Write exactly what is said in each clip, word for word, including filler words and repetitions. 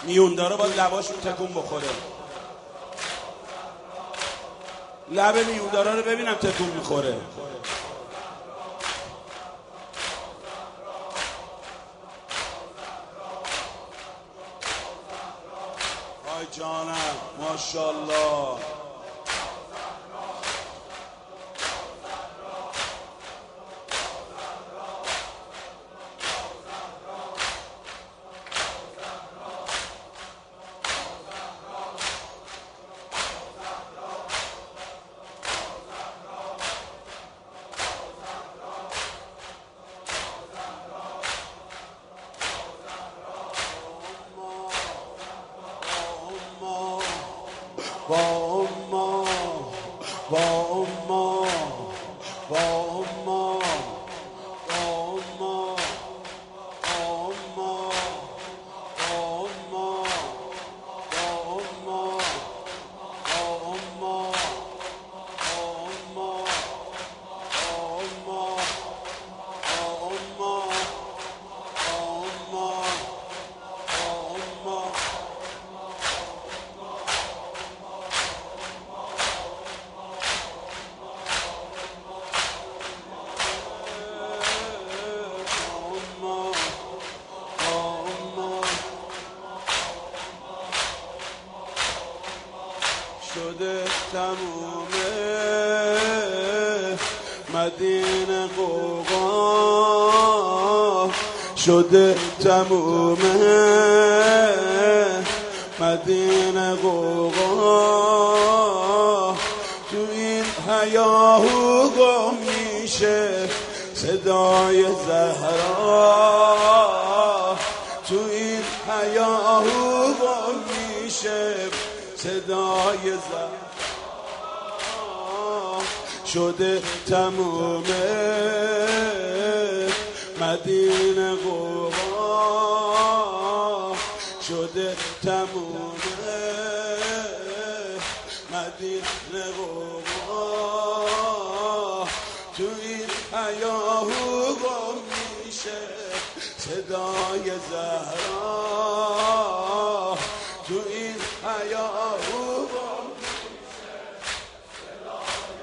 میون داره باید لباشون تکون بخوره. لب میون داره رو ببینم تکون میخوره. آی جانم ماشاءالله. با اما با اما با اما با اما اما اما اما اما شده تمومه مدینه قوقا، شده تمومه مدینه قوقا، تو این هیاهو گم میشه صدای زهرا، تو این هیاهو گم میشه صدای زهرا، شده تمومه مدینه قوقا، شده تمومه مدینه قوقا، تو این هیاهو گم میشه صدای زهرا، تو این هیاهو گم میشه صدای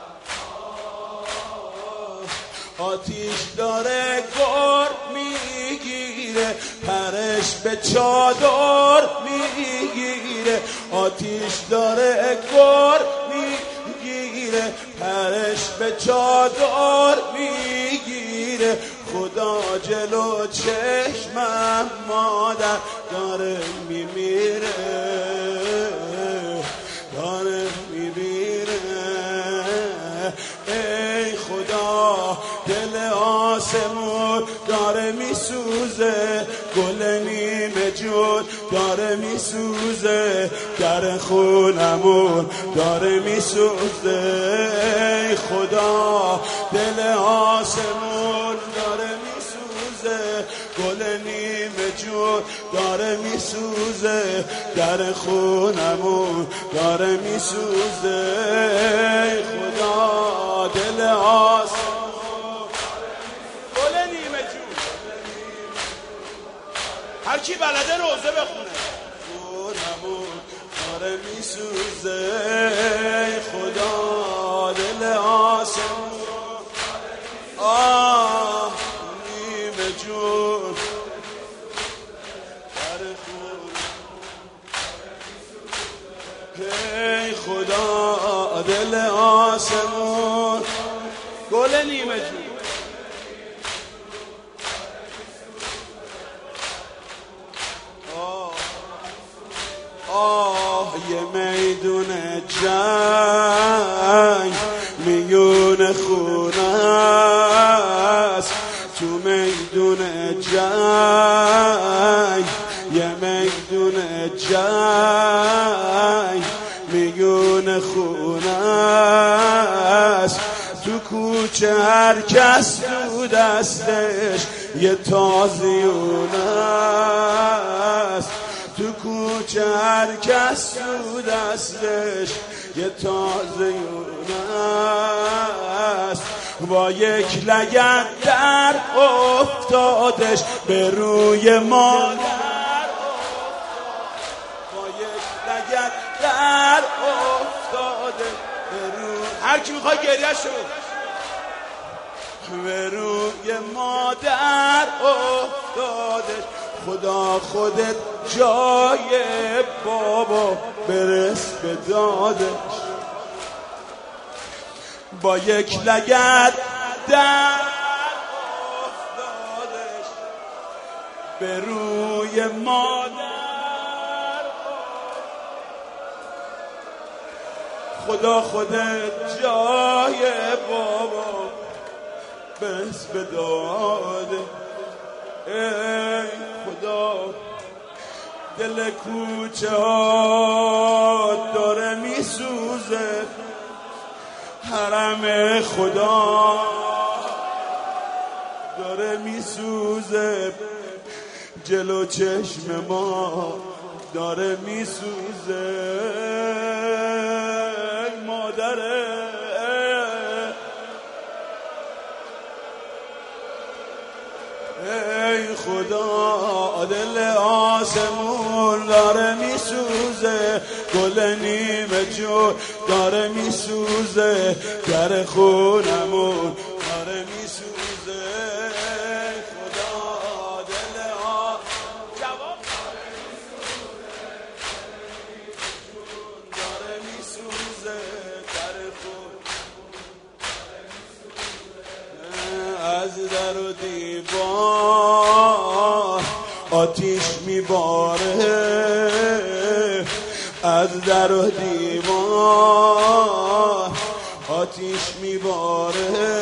زهرا، آتیش داره گر میگیره پرش به چادر میگیره، آتیش داره گر میگیره پرش به چادر میگیره، خدا جلو چشمم مادر داره میمیره، داره میمیره، ای خدا دل آسمون داره میسوزه، گل نیمه جون داره میسوزه، در خونمون داره میسوزه، ای خدا دل آسمون داره میسوزه، گل نیمه جون داره میسوزه، در خونمون داره میسوزه، ای خدا دل آسمون گل نیمه جون، هر کی بلده روزه بخونه، خونمون داره میسوزه، ای خدا دل آسمون آه نیمه جون در خون، ای خدا دل آسمون گل نیمه جون، آه آه یه میدون جنگ میون خونه است، تو میدون جنگ یه میدون جنگ میون خونه است، تو کوچه هر کس تو دستش یه تازیونه است، تو کوچه هر کس تو دستش یه تازیونه است، با یک لگد در افتادش به روی مادر کی میخوای گریه شو به روی مادر افتادش خدا خودت جای بابا برس به دادش با یک لگد در افتادش به روی مادر خدا خودت جای بابا برس به داده ای خدا دل کوچه ها داره میسوزه حرم خدا داره میسوزه جلو چشم ما داره میسوزه مادره ای خدا دل آسمون داره میسوزه گل نیمه جون داره میسوزه در خونمون داره میسوزه خدا دل آسمون داره میسوزه در خون از در و دیوار آتیش میباره از در و دیوار آتیش میباره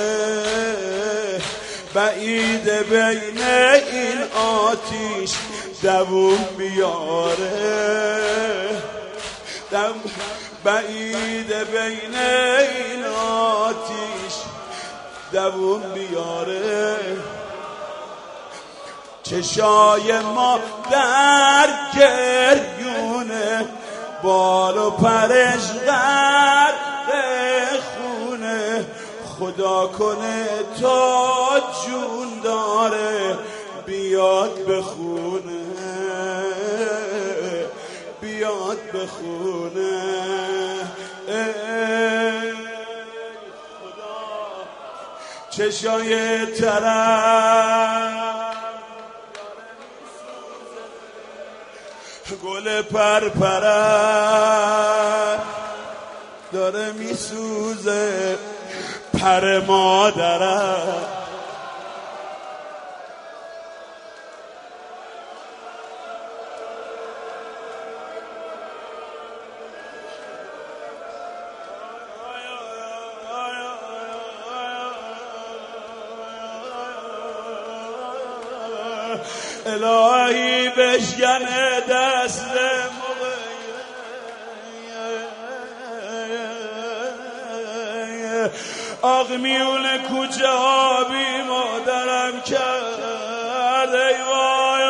بعید بین این آتیش دووم بیاره بعید بین این آتیش دووم بیاره چشای ما در گریونه بال و پرش غرق خونه خدا کنه تا جون داره بیاد بخونه بیاد بخونه ای خدا چشای طرف گل پرپره داره میسوزه پر مادره الهی بشکنه دست آق میون کوچه ها بی مادرم کرد ای وای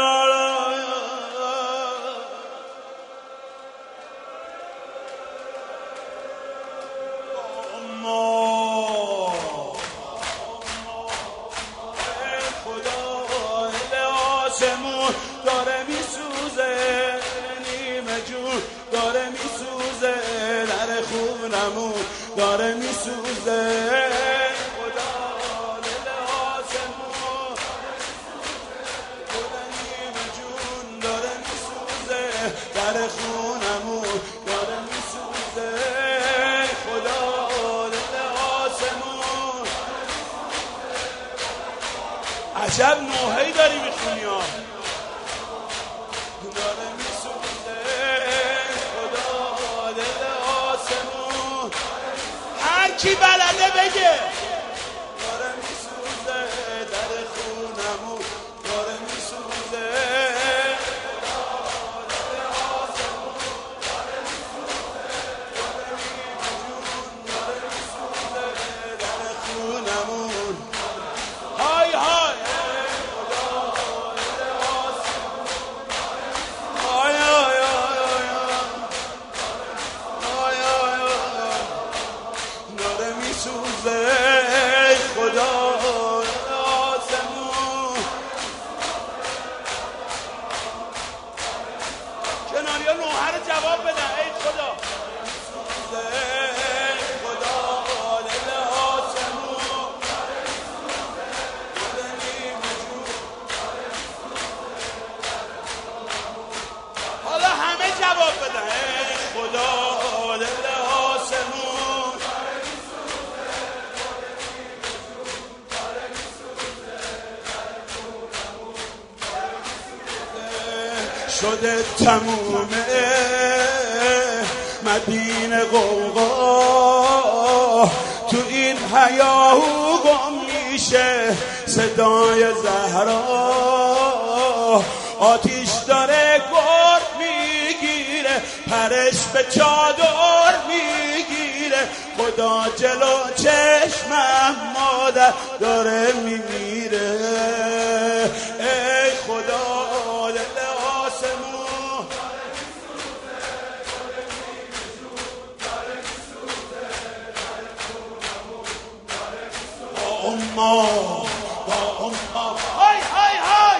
آسمون داره میسوزه نیمه جون داره میسوزه در خونمون داره میسوزه خدا دل آسمون داره نیمه جون داره میسوزه در خونمون داره میسوزه خدا دل آسمون عجب نوحه‌ای داری میخونی ها داره میسوزه خدا دل آسمون هر کی بلده بگه داره میسوزه در خونمون داره میسوزه دل آسمون داره میسوزه داره میسوزه در خونمون های های داره میسوزه شده تمومه مدینه غوغا تو این هیاهو گم میشه صدای زهرا آتیش داره گر میگیره پرش به چادر میگیره خدا جلو چشمم مادر داره میمیره ای خدا دل آسمون با اما با اما های های های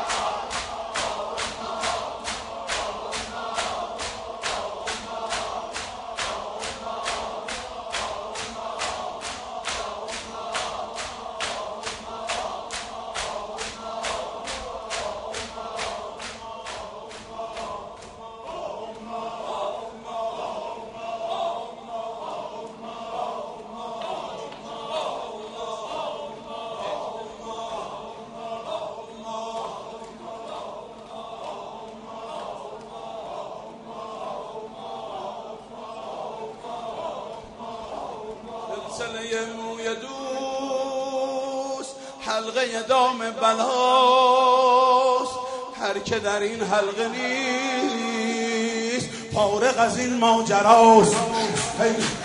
سلسله موی دوست حلقه دام بلاست هر که در این حلقه نیست فارغ از این ماجراست.